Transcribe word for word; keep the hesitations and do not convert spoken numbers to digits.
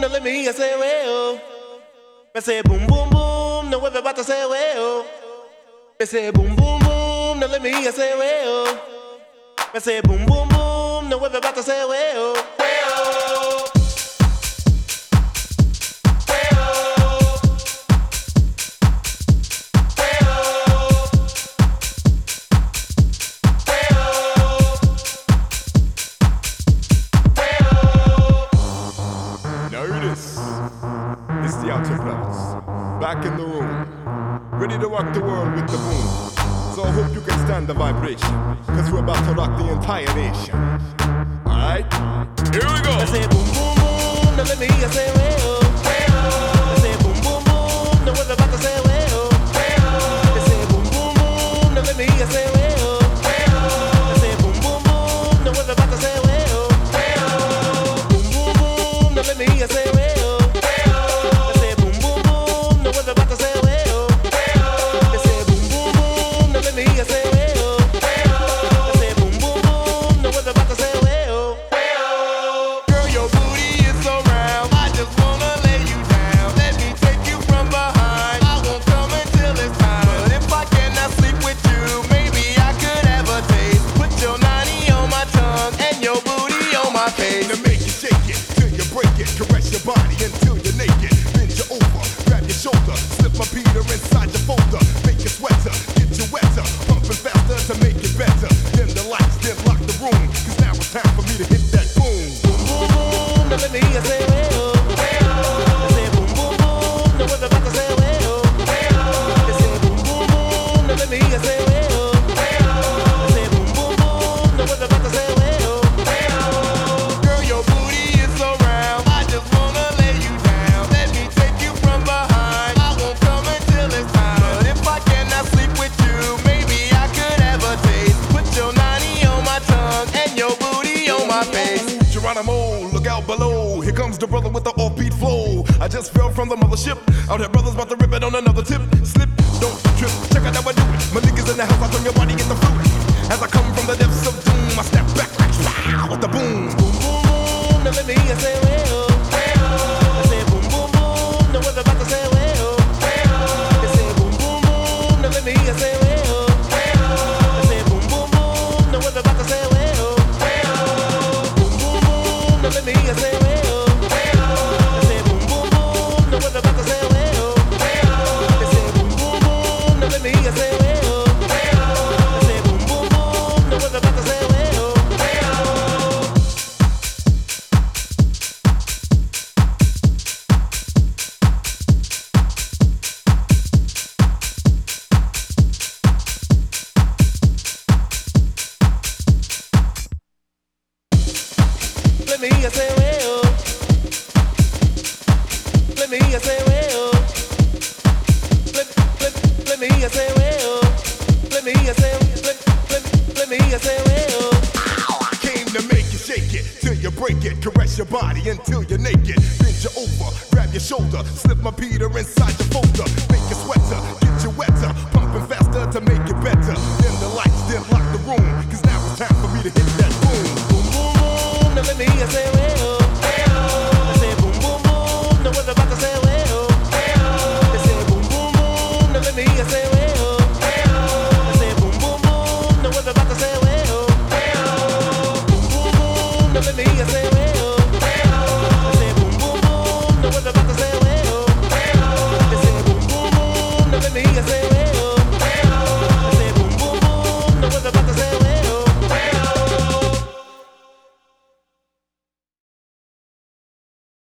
no let me hear you say well. Me say boom boom boom, no everybody say well. Me say boom boom boom, no let me hear you say well. Me say boom boom boom, no everybody say well. Well. It's the Outer Brothers, back in the room, ready to rock the world with the boom. So I hope you can stand the vibration, cause we're about to rock the entire nation. Alright, here we go. I say boom boom boom, now let me hear you say well. I say boom boom boom, now we're about to say well. I say boom boom boom, now let me hear you say well. I say boom boom boom, now we're about to say well. Boom boom boom, now let me hear you say well. Look out below, here comes the brother with the offbeat flow. I just fell from the mothership. Out here brothers about to rip it on another tip. Slip, don't trip, check out how I do it. My niggas in the house, I turn your body into fruit. As I come from the depths of doom, I step back like wow, with the boom. Boom boom boom, now let me hear you say well. I say boom boom boom, now we're about to say well. I say boom boom boom, now let me hear you say well. I say boom boom boom, now we're about to say well. Boom boom boom, now let me hear you say well. I say boom boom boom, now we're about to say well. I say boom boom boom, now let me hear you say well. I say boom boom boom, now we're about to say well. Let me hear you say well. Let me hear you say well. Let, let, let me hear you say well. Let me hear you say let, let, let me hear you say well. I came to make you shake it till you break it, caress your body until you're naked. Bend you over, grab your shoulder, slip my Peter inside your folder, make you sweater, get you wetter, pumping faster to make it better. Dim the lights, then lock the room, cause now it's time for me to hit that boom. Boom boom boom, now let me hear you say well.